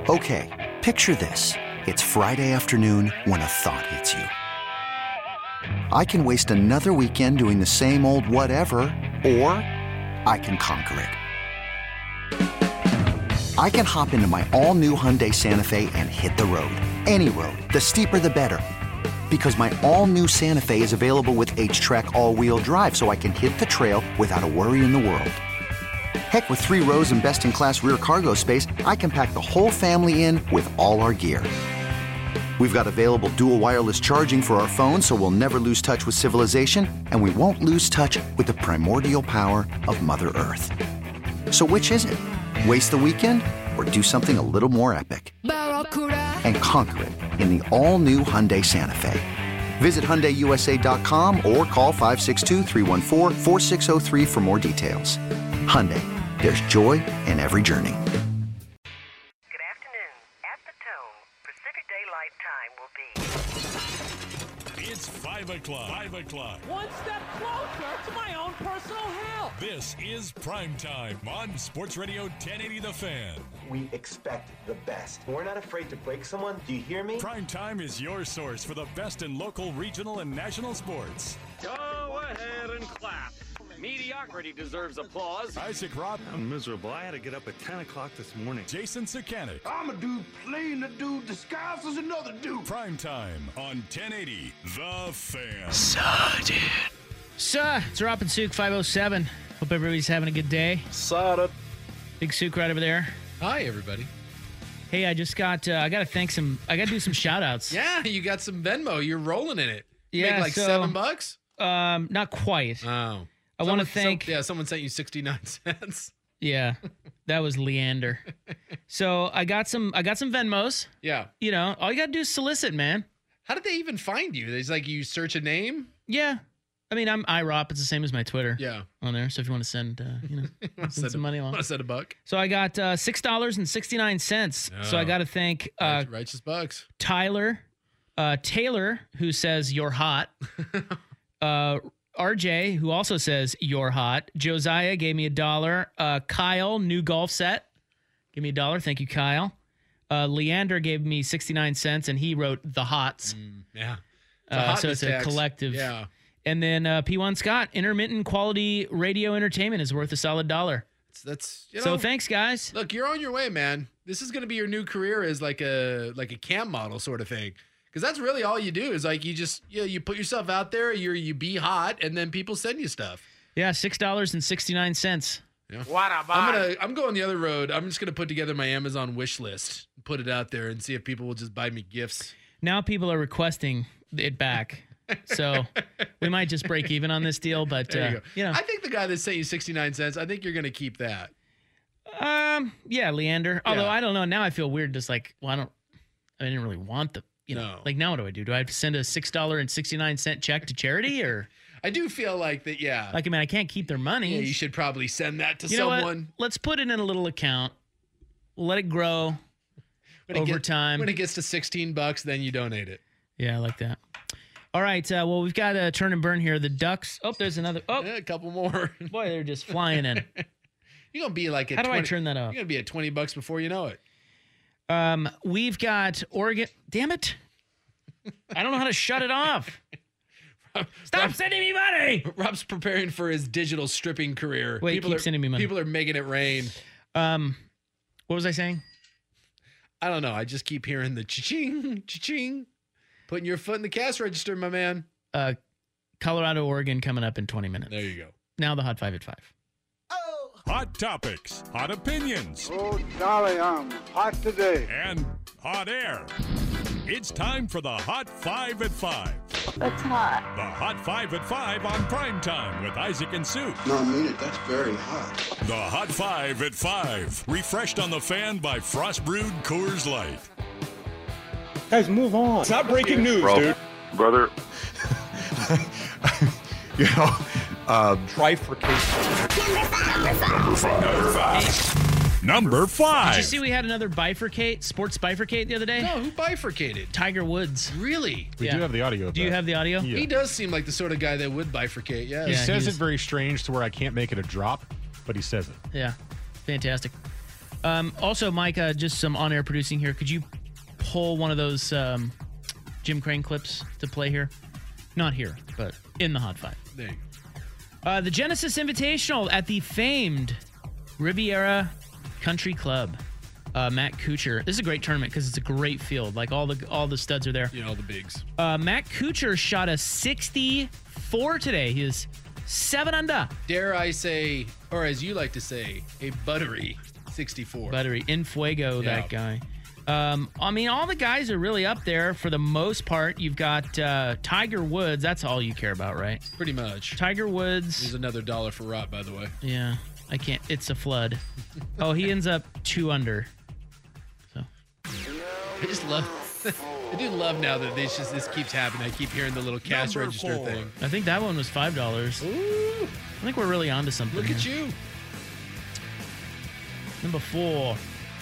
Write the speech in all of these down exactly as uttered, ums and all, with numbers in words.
Okay, picture this. It's Friday afternoon when a thought hits you. I can waste another weekend doing the same old whatever, or I can conquer it. I can hop into my all-new Hyundai Santa Fe and hit the road. Any road. The steeper, the better. Because my all-new Santa Fe is available with H-Track all-wheel drive, so I can hit the trail without a worry in the world. Heck, with three rows and best-in-class rear cargo space, I can pack the whole family in with all our gear. We've got available dual wireless charging for our phones, so we'll never lose touch with civilization, and we won't lose touch with the primordial power of Mother Earth. So which is it? Waste the weekend or do something a little more epic? And conquer it in the all-new Hyundai Santa Fe. Visit Hyundai U S A dot com or call five six two, three one four, four six zero three for more details. Hyundai, there's joy in every journey. Good afternoon. At the tone, Pacific Daylight Time will be... It's five o'clock. five o'clock. One step closer to my own personal hell. This is Prime Time on Sports Radio ten eighty The Fan. We expect the best. We're not afraid to break someone. Do you hear me? Prime Time is your source for the best in local, regional, and national sports. Go ahead and clap. Mediocrity deserves applause. Isaac Robb. I'm miserable. I had to get up at ten o'clock this morning. Jason Sakanik. I'm a dude playing a dude disguised as another dude. Prime Time on ten eighty The Fan. Sergeant. Sir, it's Rob and Souk, five oh seven. Hope everybody's having a good day. Sada. Big Souk right over there. Hi, everybody. Hey, I just got, uh, I got to thank some, I got to do some shout outs. Yeah, you got some Venmo. You're rolling in it. You Yeah, Make like so, seven bucks? Um, not quite. Oh. I want to thank. Some, yeah, someone sent you sixty-nine cents. Yeah, that was Leander. So I got some, I got some Venmos. Yeah. You know, all you got to do is solicit, man. How did they even find you? It's like you search a name? Yeah. I mean, I'm I R O P. It's the same as my Twitter. Yeah. On there. So if you want to send, uh, you know, send, send some a, money along. Want to send a buck? So I got uh, six dollars and sixty-nine cents. Oh. So I got to thank uh, Righteous Bucks. Tyler, uh, Taylor, who says you're hot. uh, R J, who also says you're hot. Josiah gave me a dollar. Uh, Kyle, new golf set. Give me a dollar. Thank you, Kyle. Uh, Leander gave me sixty-nine cents, and he wrote the hots. Mm, yeah. Uh, so it's a tax. collective. Yeah. And then uh, P one Scott, intermittent quality radio entertainment is worth a solid dollar. That's, that's you know, so thanks, guys. Look, you're on your way, man. This is going to be your new career as like a like a cam model sort of thing. Because that's really all you do is like you just you know, you put yourself out there, you you be hot, and then people send you stuff. Yeah, six dollars and sixty nine cents. Yeah. What a I'm gonna I'm going the other road. I'm just gonna put together my Amazon wish list, put it out there, and see if people will just buy me gifts. Now people are requesting it back, so we might just break even on this deal. But there you, uh, go. you know, I think the guy that sent you sixty-nine cents, I think you're gonna keep that. Um, yeah, Leander. Although Yeah. I don't know. Now I feel weird. Just like, well, I don't. I didn't really want the. You know, No. like now what do I do? Do I have to send a six dollar and sixty nine cent check to charity, or I do feel like that. Yeah. like I mean I can't keep their money. Yeah, you should probably send that to You know someone. what? Let's put it in a little account. Let it grow When it over get- time. When it gets to sixteen bucks, then you donate it. Yeah, I like that. All right. Uh, well, we've got a turn and burn here. The Ducks. Oh, there's another. Oh, Yeah, a couple more. boy, they're just flying in. You're gonna be like at How do I twenty turn that off? You're gonna be at twenty bucks before you know it. Um, we've got Oregon. Damn it! I don't know how to shut it off. Stop Rob, sending me money. Rob's preparing for his digital stripping career. Wait, people keep are, sending me money. People are making it rain. Um, what was I saying? I don't know. I just keep hearing the cha-ching, cha-ching. Putting your foot in the cash register, my man. Uh, Colorado, Oregon coming up in twenty minutes. There you go. Now the hot five at five. Hot topics, hot opinions, Oh, golly, I'm hot today. and hot air. It's time for the Hot Five at Five. That's hot. The Hot Five at Five on Prime Time with Isaac and Sue. No, I mean it. That's very hot. The Hot Five at Five, refreshed on the fan by Frost Brewed Coors Light. Guys, move on. It's not breaking news, Bro. dude. Brother. You know, uh, trifurcation. Number five. Did you see we had another bifurcate, sports bifurcate the other day? No, who bifurcated? Tiger Woods. Really? We Yeah. do have the audio of Do you that. have the audio? Yeah. He does seem like the sort of guy that would bifurcate. Yeah. He Yeah, says he it was- very strange to where I can't make it a drop, but he says it. Yeah, fantastic. Um, also, Mike, uh, just some on-air producing here. Could you pull one of those um, Jim Crane clips to play here? Not here, but in the Hot Five. There you go. Uh, the Genesis Invitational at the famed Riviera Country Club. Uh, Matt Kuchar. This is a great tournament because it's a great field. Like all the all the studs are there. Yeah, all the bigs. Uh, Matt Kuchar shot a sixty-four today. He is seven under. Dare I say, or as you like to say, a buttery sixty-four. Buttery in fuego, Yeah. that guy. Um, I mean, all the guys are really up there for the most part. You've got uh, Tiger Woods. That's all you care about, right? Pretty much. Tiger Woods. There's another dollar for Rot, by the way. Yeah, I can't. It's a flood. Oh, he ends up two under. So I just love. I do love now that this just this keeps happening. I keep hearing the little cash Number register four. thing. I think that one was five dollars. Ooh, I think we're really onto something. look at here. you. Number four.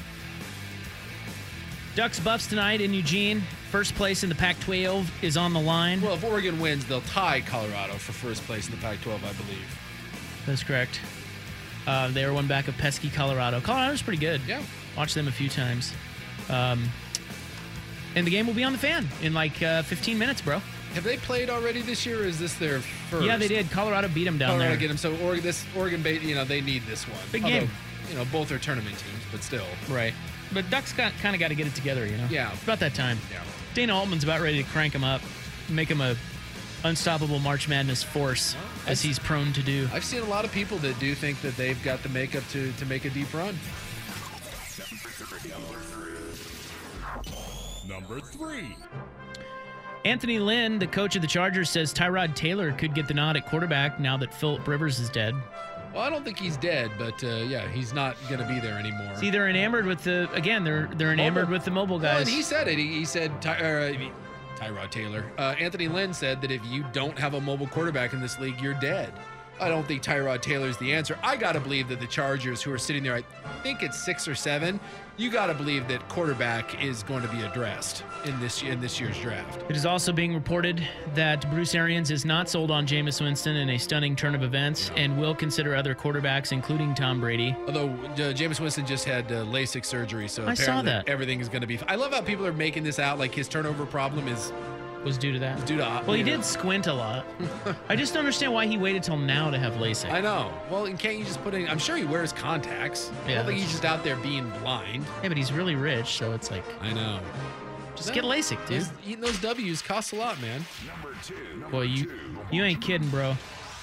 Ducks Buffs tonight in Eugene. First place in the Pac twelve is on the line. Well, if Oregon wins, they'll tie Colorado for first place in the Pac twelve, I believe. That's correct. Uh, they were one back of pesky Colorado. Colorado's pretty good. Yeah. Watched them a few times. Um, and the game will be on the fan in like uh, fifteen minutes, bro. Have they played already this year, or is this their first? Yeah, they did. Colorado beat them down Colorado there. get them. So Oregon, this Oregon, ba- you know, they need this one. Big Although, game. You know, both are tournament teams, but still. Right. But Ducks got, kind of got to get it together, you know? Yeah. It's about that time. Yeah. Dana Altman's about ready to crank him up, make him a unstoppable March Madness force, as he's prone to do. I've seen a lot of people that do think that they've got the makeup to, to make a deep run. Number three. Anthony Lynn, the coach of the Chargers, says Tyrod Taylor could get the nod at quarterback now that Phillip Rivers is dead. Well, I don't think he's dead, but uh, yeah, he's not going to be there anymore. See, they're enamored with the, again, they're they're enamored Mobile. with the mobile Well, guys. and he said it. He, he said, Ty, uh, Tyrod Taylor. Uh, Anthony Lynn said that if you don't have a mobile quarterback in this league, you're dead. I don't think Tyrod Taylor's the answer. I got to believe that the Chargers, who are sitting there, I think it's six or seven, you got to believe that quarterback is going to be addressed in this in this year's draft. It is also being reported that Bruce Arians is not sold on Jameis Winston in a stunning turn of events and will consider other quarterbacks, including Tom Brady. Although uh, Jameis Winston just had uh, LASIK surgery, so I saw apparently that. everything is going to be. I love how people are making this out like his turnover problem is Was due to that. due to. Well, he you know. did squint a lot. I just don't understand why he waited till now to have LASIK. I know. Well, and can't you just put in? I'm sure he wears contacts. I Yeah, don't think that's- he's just out there being blind. Yeah, but he's really rich, so it's like, I know. just get LASIK, dude. Those, eating those W's costs a lot, man. Number two. Boy, you you ain't kidding, bro.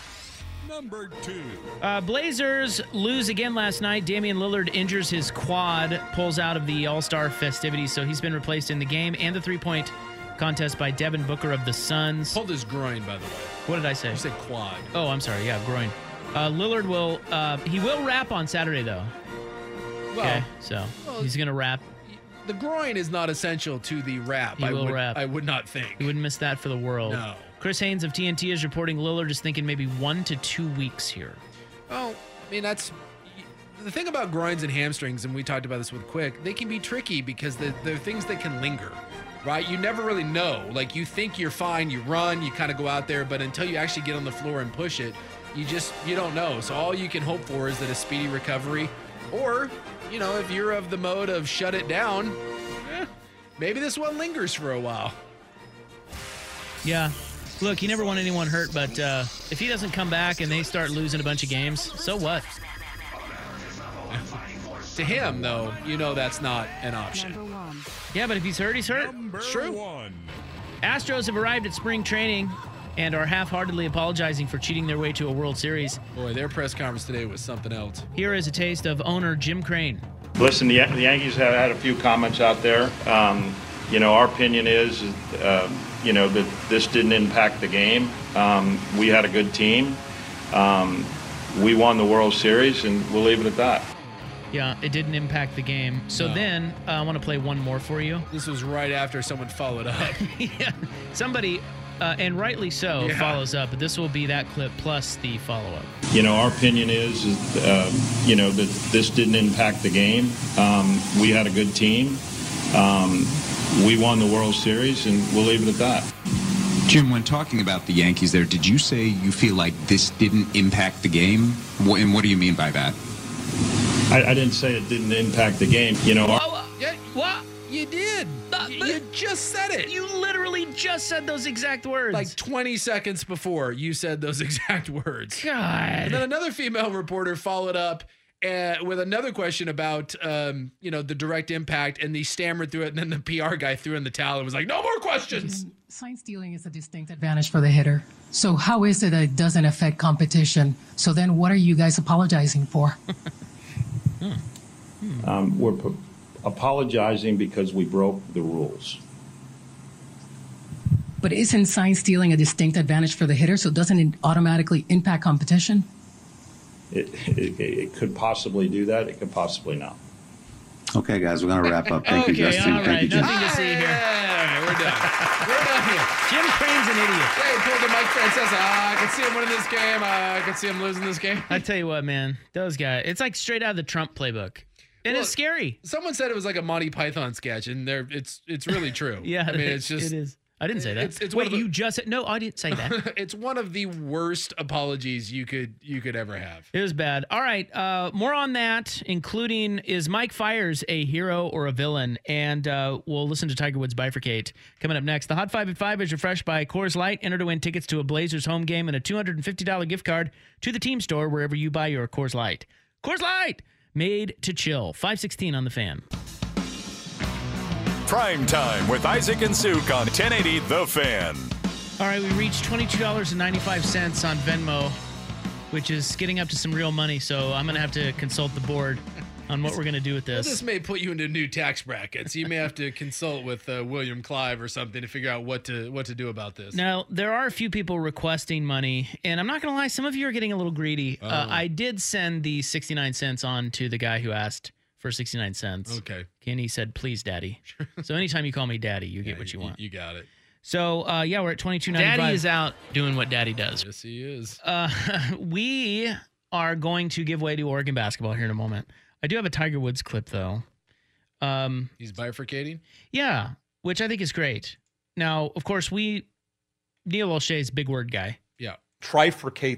Number two. Uh, Blazers lose again last night. Damian Lillard injures his quad, pulls out of the All-Star festivities, so he's been replaced in the game and the three-point contest by Devin Booker of the Suns. Pulled his groin, by the way. What did I say? You said quad. Oh, I'm sorry. Yeah, groin. Uh, Lillard will uh, he will rap on Saturday though. Well, Okay, so well, he's gonna rap. the groin is not essential to the rap. He I will would, rap. I would not think. He wouldn't miss that for the world. No. Chris Haynes of T N T is reporting Lillard is thinking maybe one to two weeks here. Well, I mean, that's the thing about groins and hamstrings, and we talked about this with Quick. They can be tricky because they're, they're things that can linger, right? You never really know. Like, you think you're fine, you run, you kind of go out there, but until you actually get on the floor and push it, you just, you don't know. So all you can hope for is that a speedy recovery, or, you know, if you're of the mode of shut it down, eh, maybe this one lingers for a while. Yeah. Look, he never want anyone hurt, but uh, if he doesn't come back and they start losing a bunch of games, so what? To him, though, you know that's not an option. Yeah, but if he's hurt, he's hurt. Number True. one. Astros have arrived at spring training and are half-heartedly apologizing for cheating their way to a World Series. Boy, their press conference today was something else. Here is a taste of owner Jim Crane. Listen, the, the Yankees have had a few comments out there. Um, you know, our opinion is, uh, you know, that this didn't impact the game. Um, we had a good team. Um, we won the World Series, and we'll leave it at that. Yeah, it didn't impact the game. So No. then uh, I want to play one more for you. This was right after someone followed up. Yeah, somebody, uh, and rightly so, Yeah. follows up. But this will be that clip plus the follow-up. You know, our opinion is, uh, you know, that this didn't impact the game. Um, we had a good team. Um, we won the World Series, and we'll leave it at that. Jim, when talking about the Yankees there, did you say you feel like this didn't impact the game? Wh- And what do you mean by that? I, I didn't say it didn't impact the game. You know, Whoa, Yeah, what? you did. Uh, you, but- you just said it. You literally just said those exact words. Like twenty seconds before you said those exact words. God. And then another female reporter followed up uh, with another question about, um, you know, the direct impact, and he stammered through it, and then the P R guy threw in the towel and was like, no more questions. Sign stealing is a distinct advantage for the hitter. So how is it that it doesn't affect competition? So then what are you guys apologizing for? um, we're p- apologizing because we broke the rules. But isn't sign stealing a distinct advantage for the hitter? So doesn't it automatically impact competition? It, it, it could possibly do that. It could possibly not. Okay, guys, we're going to wrap up. Thank okay, you, Justin. all Thank right. you, Jim. Nothing to see here. Yeah, we're done. We're done here. Jim Crane's an idiot. Hey, pulled the Mike Francesa. Ah, I can see him winning this game. Uh, I can see him losing this game. I tell you what, man, those guys, it's like straight out of the Trump playbook. And Well, it's scary. Someone said it was like a Monty Python sketch, and there, it's it's really true. Yeah, I mean, it- it's just it is. I didn't say that. It's, it's one Wait, of the- you just said, no, I didn't say that. it's one of the worst apologies you could you could ever have. It was bad. All right. Uh, more on that, including is Mike Fiers a hero or a villain? And uh, we'll listen to Tiger Woods bifurcate. Coming up next, the Hot Five at Five is refreshed by Coors Light. Enter to win tickets to a Blazers home game and a two hundred fifty dollars gift card to the team store wherever you buy your Coors Light. Coors Light, made to chill. five sixteen on the Fan. Prime Time with Isaac and Suk on ten eighty The Fan. All right, we reached twenty-two dollars and ninety-five cents on Venmo, which is getting up to some real money. So I'm going to have to consult the board on what we're going to do with Well, this. this may put you into new tax brackets. You may have to consult with uh, William Clive or something to figure out what to what to do about this. Now, there are a few people requesting money, and I'm not going to lie, some of you are getting a little greedy. Oh. Uh, I did send the sixty-nine cents on to the guy who asked for sixty-nine cents. Okay. And he said, please, daddy. So anytime you call me daddy, you get Yeah, what you, you want. You got it. So, uh, yeah, we're at twenty-two ninety-five. Daddy is out doing what daddy does. Yes, he is. Uh, we are going to give way to Oregon basketball here in a moment. I do have a Tiger Woods clip, though. Um, He's bifurcating? Yeah, which I think is great. Now, of course, we, Neil O'Shea's big word guy. Yeah. Trifurcate.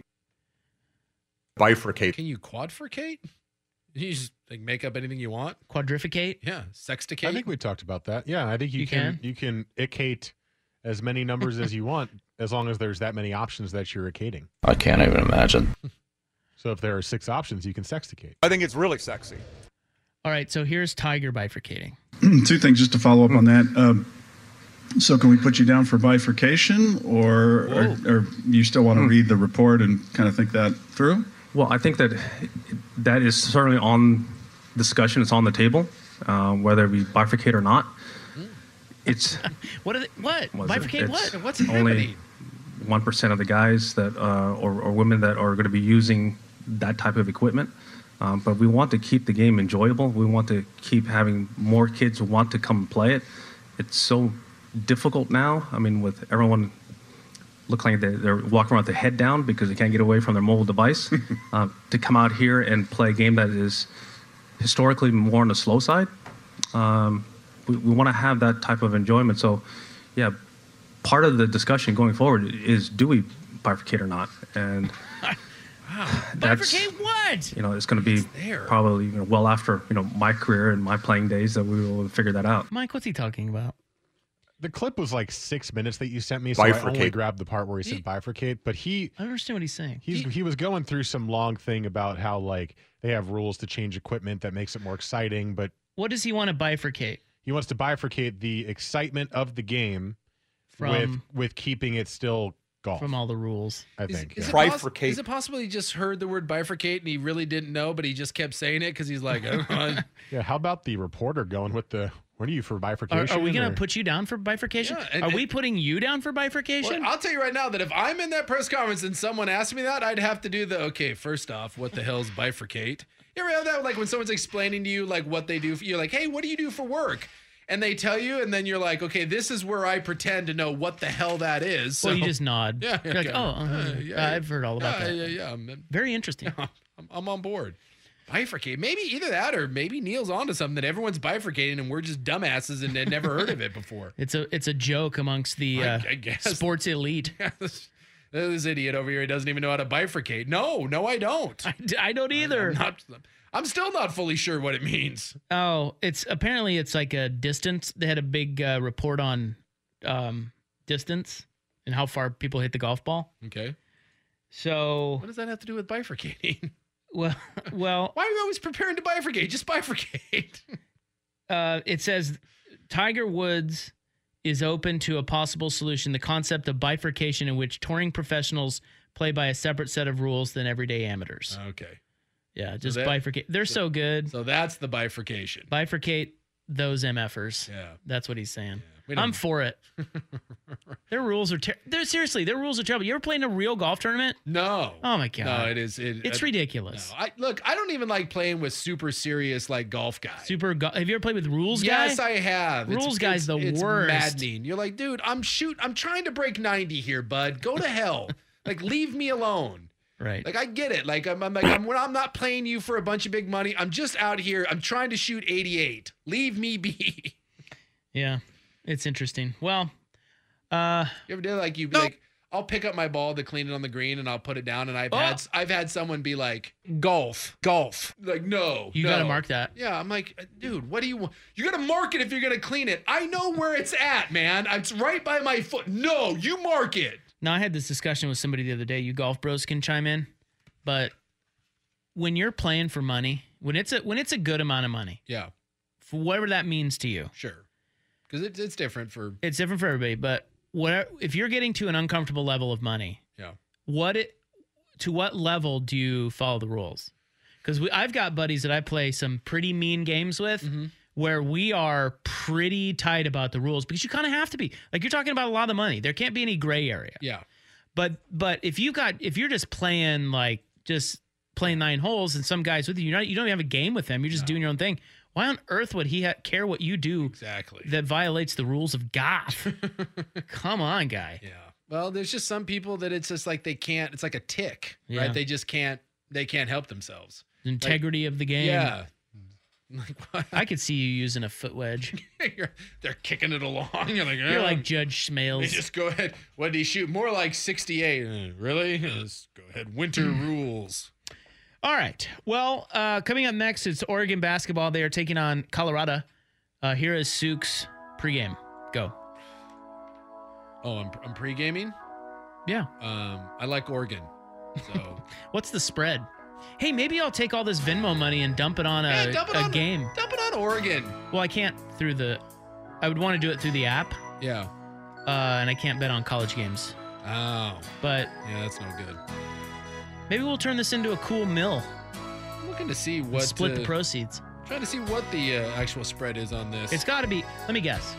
Bifurcate. Can you quadfurcate? You just like make up anything you want? Quadrificate? Yeah. Sexticate? I think we talked about that. Yeah, I think you, You can, can? you can icate as many numbers as you want, as long as there's that many options that you're icating. I can't even imagine. So if there are six options, you can sexticate. I think it's really sexy. All right, so here's Tiger bifurcating. Two things just to follow up on that. Um, so can we put you down for bifurcation, or, or, or you still want to read the report and kind of think that through? Well, I think that that is certainly on discussion. It's on the table, uh, whether we bifurcate or not. It's What? Are they, what? what is it? Bifurcate It's what? What's only one percent of the guys that uh, or, or women that are going to be using that type of equipment. Um, but we want to keep the game enjoyable. We want to keep having more kids want to come play it. It's so difficult now. I mean, with everyone looking like they're, they're walking around with their head down because they can't get away from their mobile device, uh, to come out here and play a game that is historically more on the slow side. Um, we we want to have that type of enjoyment. So, yeah, part of the discussion going forward is, do we bifurcate or not? And that's, Bifurcate what? you know, it's going to be probably, you know, well after, you know, my career and my playing days that we will figure that out. Mike, what's he talking about? The clip was like six minutes that you sent me, so I only Bifurcate. grabbed the part where he said bifurcate. But he, I don't understand what he's saying. he's he was going through some long thing about how like they have rules to change equipment that makes it more exciting. But What does he want to bifurcate? he wants to bifurcate the excitement of the game From- with with keeping it still golf. From all the rules. I Is, think. is, yeah. it poss- is it possible he just heard the word bifurcate and he really didn't know, but he just kept saying it because he's like, oh, Yeah, how about the reporter going with the? What are you for Are, bifurcation? are we going or- to put you down for bifurcation? Yeah, and- are and- we putting you down for bifurcation? Well, I'll tell you right now that if I'm in that press conference and someone asked me that, I'd have to do the, okay, first off, what the hell's bifurcate? You ever have that, like when someone's explaining to you like what they do, for, you're like, hey, what do you do for work? And they tell you, and then you're like, okay, this is where I pretend to know what the hell that is. So Well, you just nod. Yeah, You're like, okay. oh, uh, Uh, yeah, I've heard all about yeah, that. Yeah, yeah, I'm- Very interesting. I'm, I'm on board. Bifurcate. Maybe either that or maybe Neil's onto something that everyone's bifurcating and we're just dumbasses and had never heard of it before. It's a it's a joke amongst the I- uh, I guess. sports elite. This idiot over here, he doesn't even know how to bifurcate. No, no, I don't. I, I don't either. I'm not, I'm still not fully sure what it means. Oh, it's apparently it's like a distance. They had a big uh, report on um, distance and how far people hit the golf ball. Okay. So what does that have to do with bifurcating? Well, well, why are you always preparing to bifurcate? Just bifurcate. uh, it says Tiger Woods is open to a possible solution, the concept of bifurcation in which touring professionals play by a separate set of rules than everyday amateurs. Okay. Yeah, just so that, bifurcate. They're so, so good. So that's the bifurcation. Bifurcate those M Fers. Yeah. That's what he's saying. Yeah, I'm for it. Their rules are ter- they're seriously, their rules are terrible. You ever played in a real golf tournament? No. Oh my god. No, it is it, It's uh, ridiculous. No. I look, I don't even like playing with super serious like golf guys. Super go- Have you ever played with rules guys? Yes, I have. Rules it's, guys it's, the it's worst. Maddening. You're like, dude, I'm shoot I'm trying to break ninety here, bud. Go to hell. Like leave me alone. Right. Like I get it. Like I'm, I'm like I'm, I'm not playing you for a bunch of big money. I'm just out here. I'm trying to shoot eighty-eight. Leave me be. Yeah. It's interesting. Well, uh, you ever did like you be no. like, I'll pick up my ball to clean it on the green and I'll put it down. And I've oh. had I've had someone be like, golf, golf. Like, no. You no. got to mark that. Yeah. I'm like, dude, what do you want? You got to mark it if you're going to clean it. I know where it's at, man. It's right by my foot. No, you mark it. Now, I had this discussion with somebody the other day. You golf bros can chime in. But when you're playing for money, when it's a when it's a good amount of money. Yeah. For whatever that means to you. Sure. Because it's it's different for it's different for everybody, but what if you're getting to an uncomfortable level of money? Yeah. What it to what level do you follow the rules? Because I've got buddies that I play some pretty mean games with, mm-hmm. where we are pretty tight about the rules because you kind of have to be. Like you're talking about a lot of money, there can't be any gray area. Yeah. But but if you got if you're just playing like just playing nine holes and some guys with you, you're not you don't even have a game with them. You're just no. doing your own thing. Why on earth would he ha- care what you do exactly that violates the rules of golf? Come on, guy. Yeah. Well, there's just some people that it's just like they can't. It's like a tick, yeah. right? They just can't. They can't help themselves. Integrity like, of the game. Yeah. Like what? I could see you using a foot wedge. You're, they're kicking it along. You're like, oh. You're like Judge Smales. They just go ahead. What did he shoot? More like sixty-eight. Uh, really? Let's go ahead. Winter rules. All right. Well, uh, coming up next, it's Oregon basketball. They are taking on Colorado. Uh, here is Sook's pregame. Go. Oh, I'm, I'm pre-gaming? Yeah. Um, I like Oregon. So, what's the spread? Hey, maybe I'll take all this Venmo money and dump it on a, yeah, dump it a on, game. Dump it on Oregon. Well, I can't through the. I would want to do it through the app. Yeah. Uh, and I can't bet on college games. Oh. But yeah, that's no good. Maybe we'll turn this into a cool mill. I'm looking to see what split uh, the proceeds. Trying to see what the uh, actual spread is on this. It's got to be. Let me guess.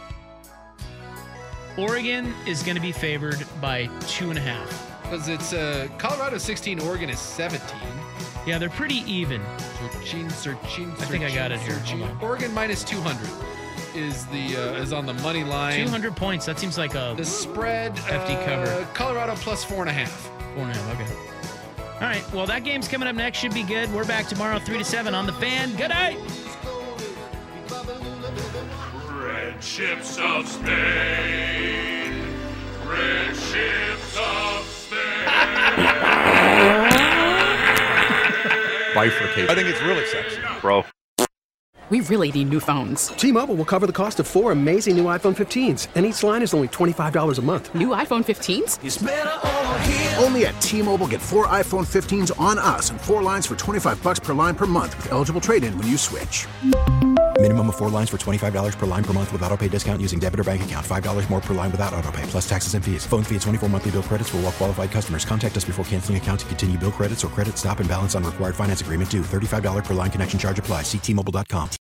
Oregon is going to be favored by two and a half. Because it's uh, Colorado sixteen, Oregon is seventeen. Yeah, they're pretty even. Searching, searching, I think I got it here. Oregon minus two hundred is the uh, is on the money line. two hundred points. That seems like a the spread. Hefty uh, cover. Colorado plus four and a half. Four and a half. Okay. All right. Well, that game's coming up next. Should be good. We're back tomorrow, three to seven on the Fan. Good night. Red ships of Spain. Red ships of Spain. Bifurcate. I think it's really sexy. Bro. We really need new phones. T-Mobile will cover the cost of four amazing new iPhone fifteens, and each line is only twenty-five dollars a month. New iPhone fifteens? It's better over here. Only at T-Mobile, get four iPhone fifteens on us and four lines for twenty-five dollars per line per month with eligible trade-in when you switch. Minimum of four lines for twenty-five dollars per line per month with autopay discount using debit or bank account. five dollars more per line without autopay, plus taxes and fees. Phone fee at twenty-four monthly bill credits for well-qualified customers. Contact us before canceling account to continue bill credits or credit stop and balance on required finance agreement due. thirty-five dollars per line connection charge applies. See T Mobile dot com.